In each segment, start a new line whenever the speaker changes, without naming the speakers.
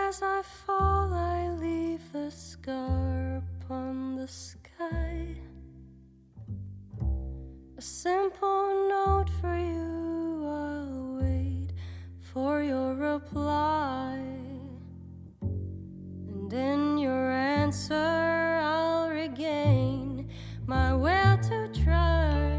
As I fall, I leave the scar upon the sky. A simple note for you, I'll wait for your reply. And in your answer, I'll regain my will to try.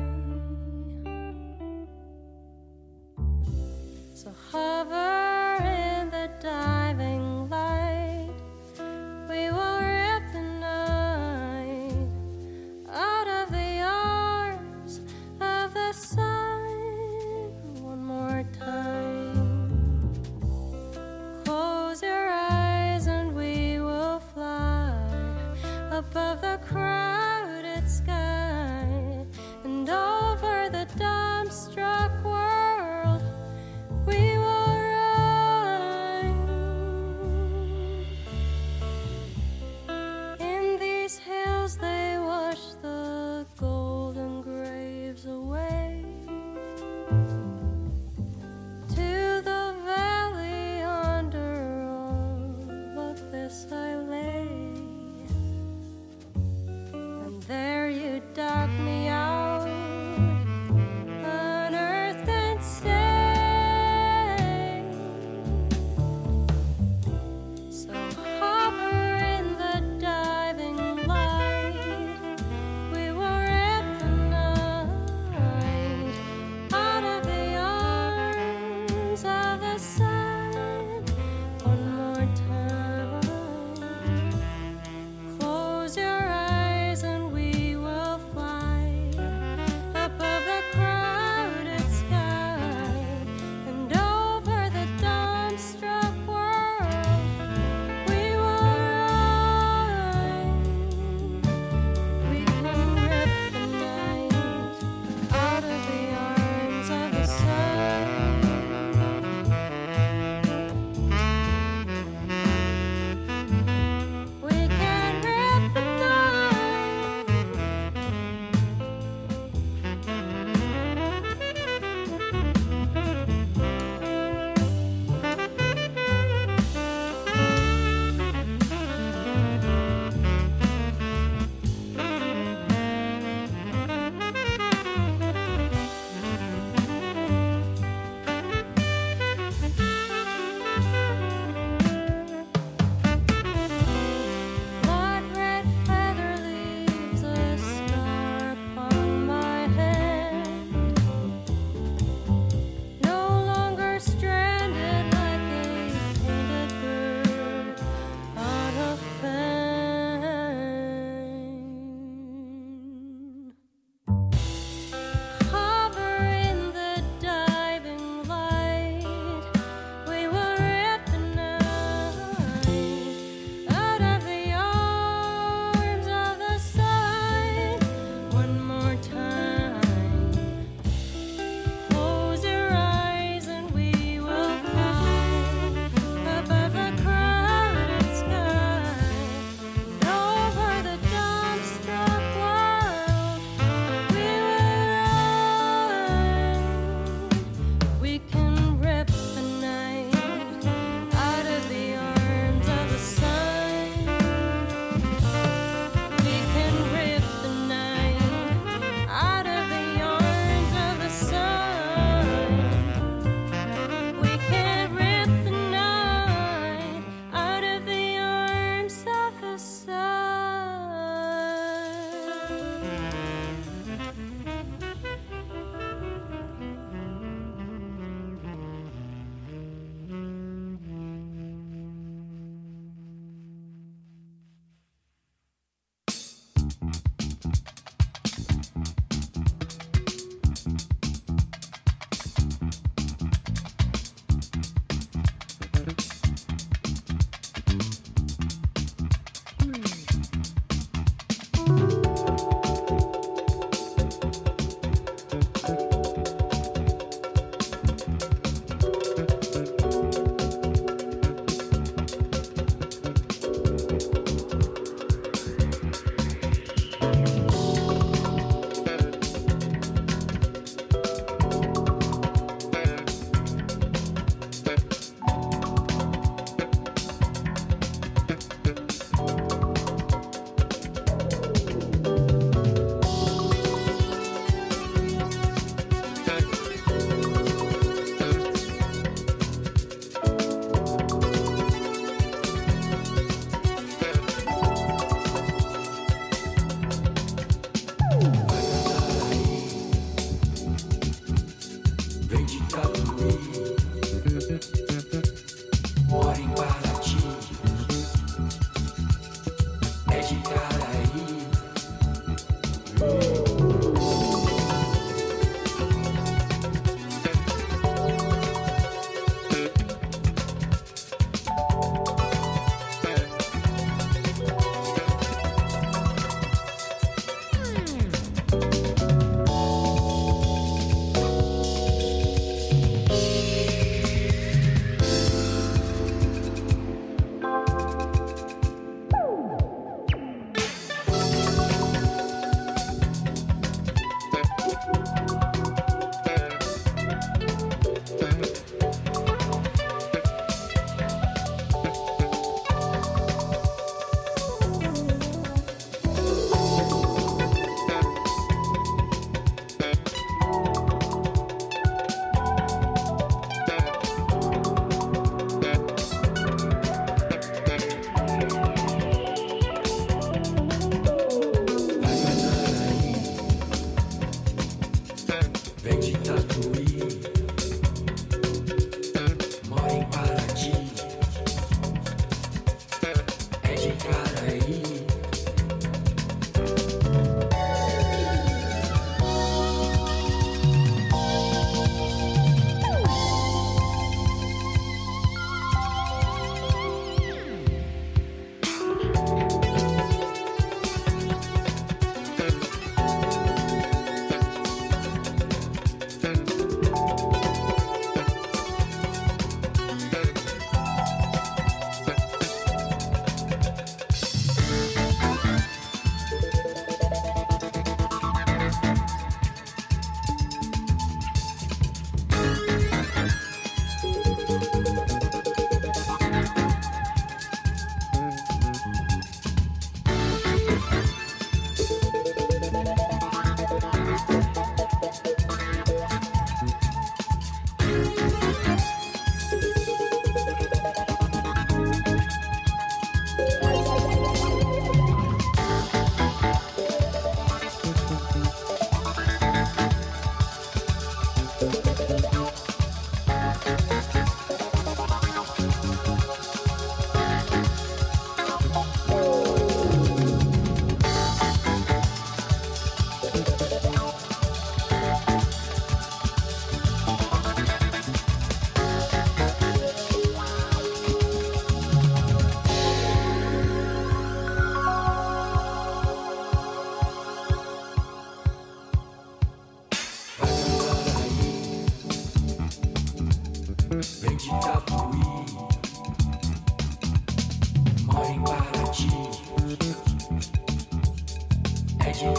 So hover in the diving light, we will rip the night out of the arms of the sun. One more time. Close your eyes and we will fly above the crowded sky and over the dumbstruck world. We will run. In these hills they wash the golden graves away. To the valley under all of this I lay. And there you dug me out, unearthed and stay. So hover in the diving light, we will rip the night out of the arms of the sun. One more time. Close your eyes and we will fly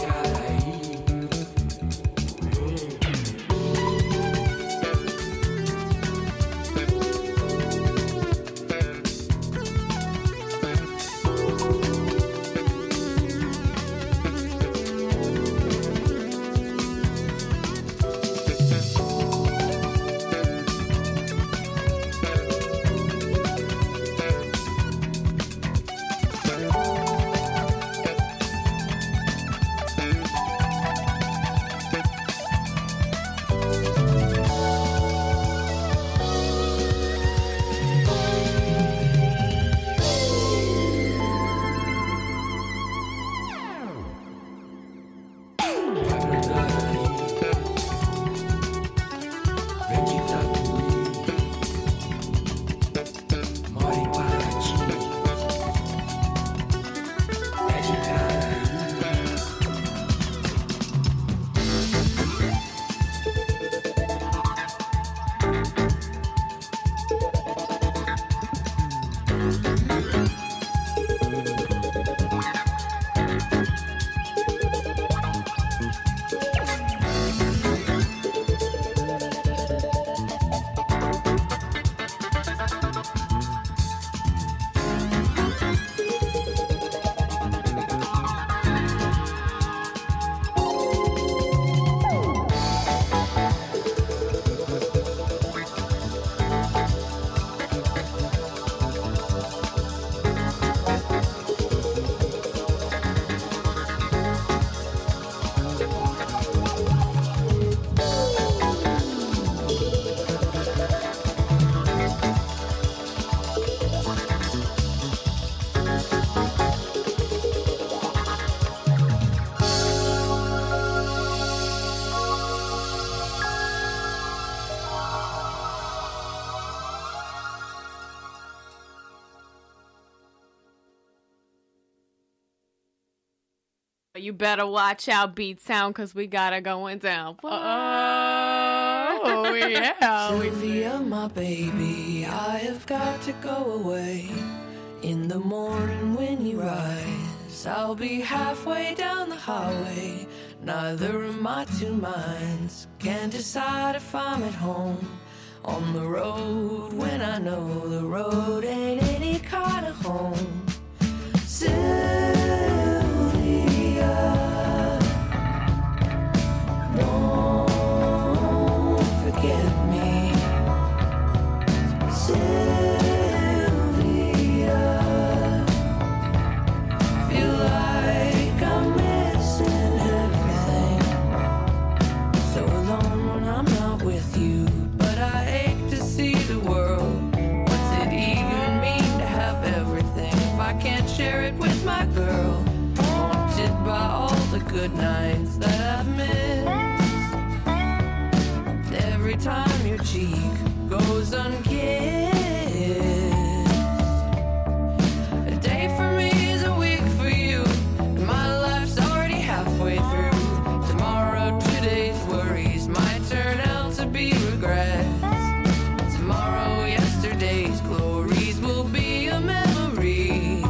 You better watch out, Beat Sound, because we got it going down.
Oh, yeah.
Sylvia, my baby, I have got to go away. In the morning when you rise, I'll be halfway down the highway. Neither of my two minds can decide if I'm at home on the road when I know the road ain't any kind of home. Don't forget me, Sylvia. Feel like I'm missing everything. So alone when I'm not with you, but I ache to see the world. What's it even mean to have everything if I can't share it with my girl? Haunted by all the good nights that I've missed. Every time your cheek goes unkissed. A day for me is a week for you, and my life's already halfway through. Tomorrow, today's worries might turn out to be regrets. Tomorrow, yesterday's glories will be a memory.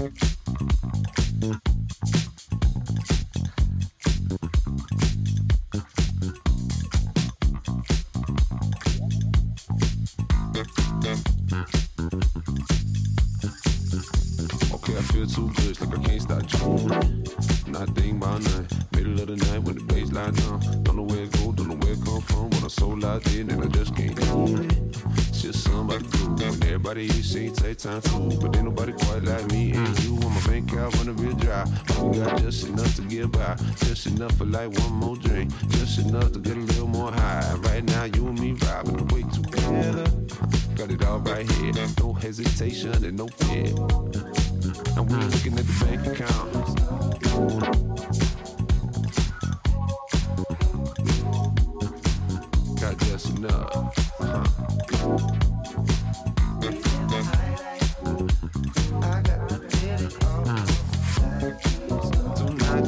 Okay, I feel too good, it's like I can't stop dreaming. Not thinking about nothing. Middle of the night when the bass line down. Don't know where it go, don't know where it come from. When I'm so locked in and I just can't do it. It's just something about the groove. When everybody here sing, take time too. But ain't nobody quite like me and you. On my bank account running real dry. But we got just enough to get by. Just enough for like one more drink. Just enough to get a little more high. Right now you and me vibing the way together. Got it all right here. No hesitation and no fear. And we're looking at the bank account. Got just enough. Tonight,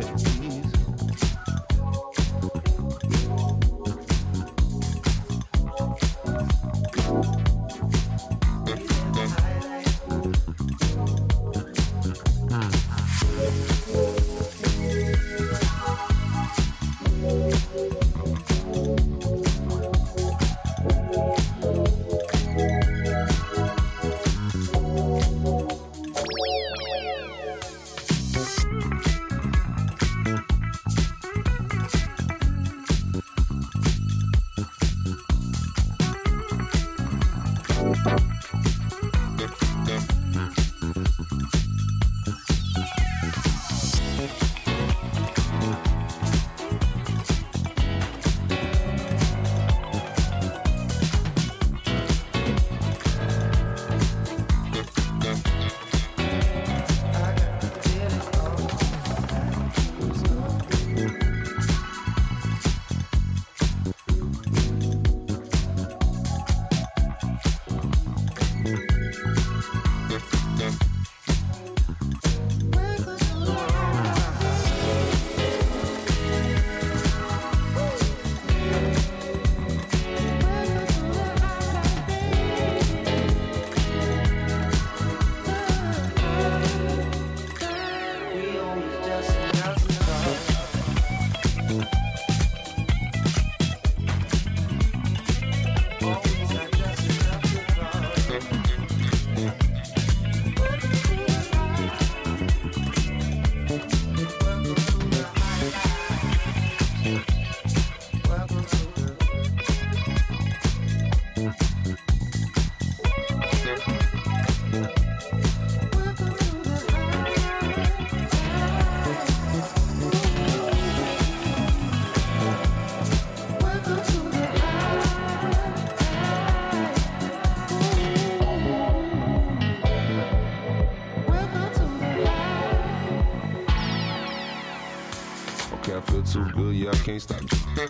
too good, yeah, I can't stop.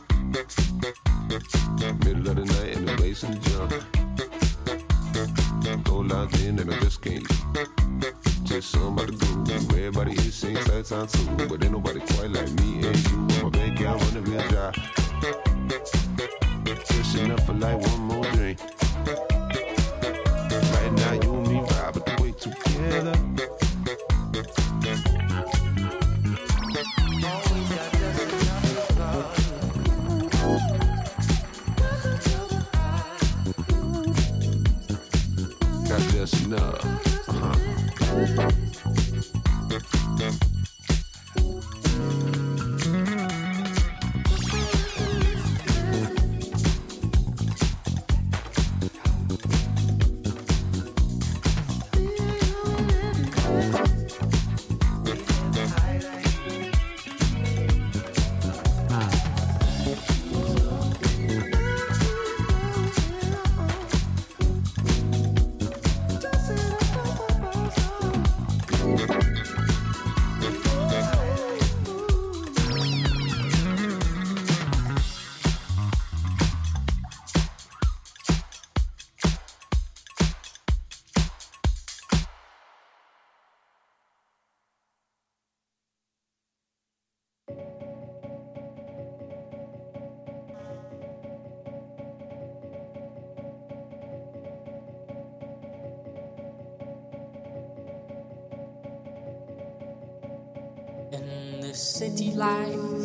Middle of the night and the bass and the jump. Go locked in and I just can't. Just something about the groove. Everybody here sings that time too. But ain't nobody quite like me and you. On my bank account running real dry. Just enough for like one more drink. Right now you and me vibe, but the way together. Just enough.
in this city life,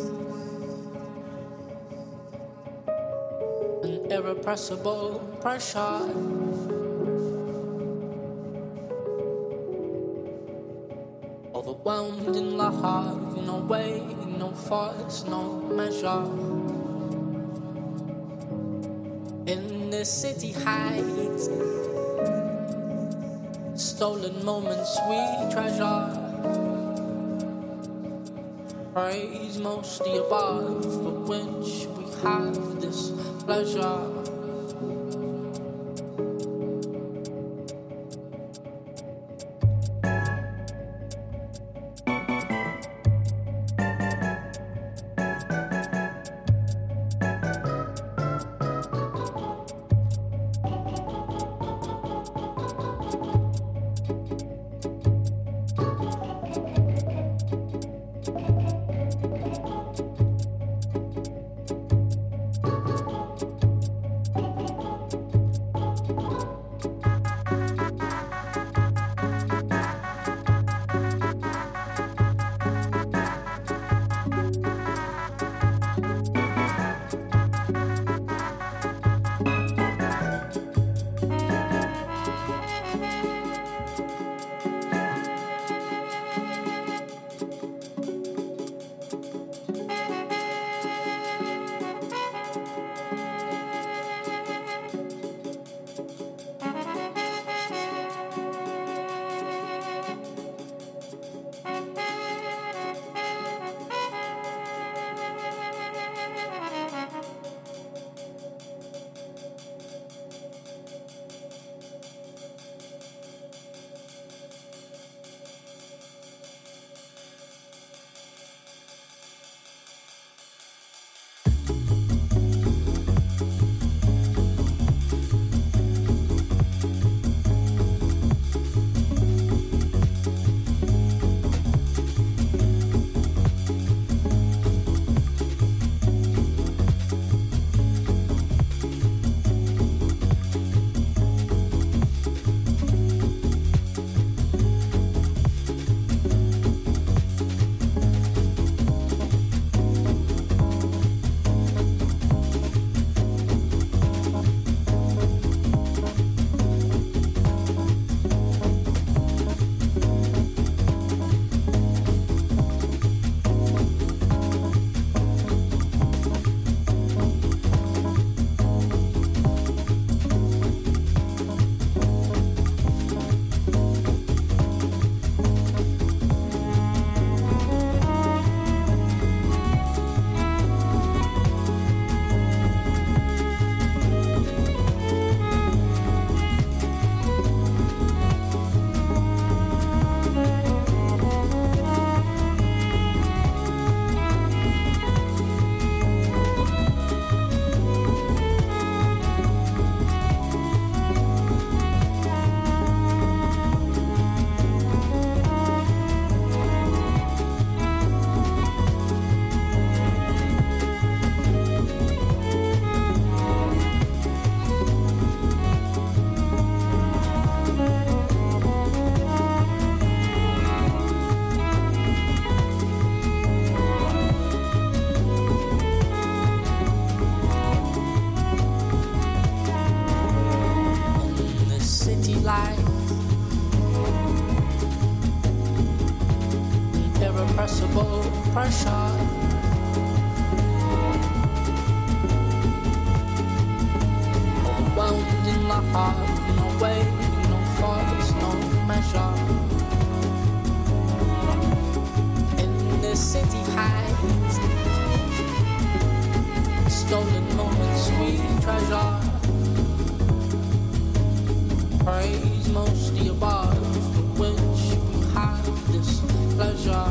an irrepressible pressure. Overwhelmed in love, no way, no force, no measure. In this city heights, stolen moments we treasure. Praise most the above, for which we have this pleasure. Irrepressible pressure. Overwhelmed in my heart, no way, no force, no measure. In this city heights, stolen moments we treasure. Praise most the above, for which we have this pleasure.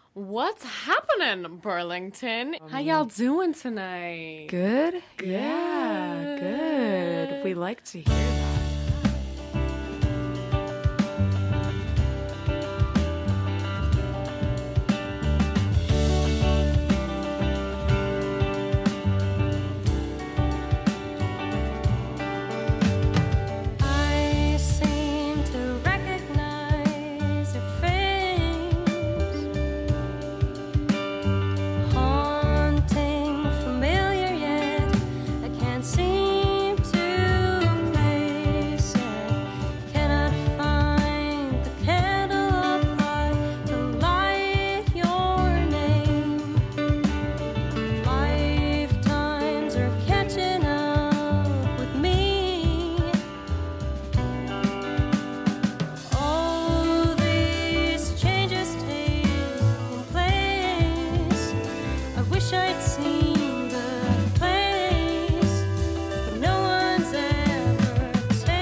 What's happening, Burlington? How y'all doing tonight?
Good? Yeah, good. We like to hear that.
I seem to recognize your face, haunting, familiar yet I can't seem to place it. Cannot find the candle of light to light your name. Lifetimes are catching up with me. All these changes taking place. I wish I'd seen the place, but no one's ever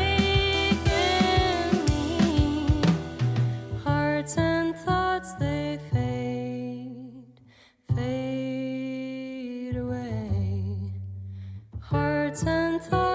taken me. Hearts and thoughts, they fade away. Hearts and thoughts.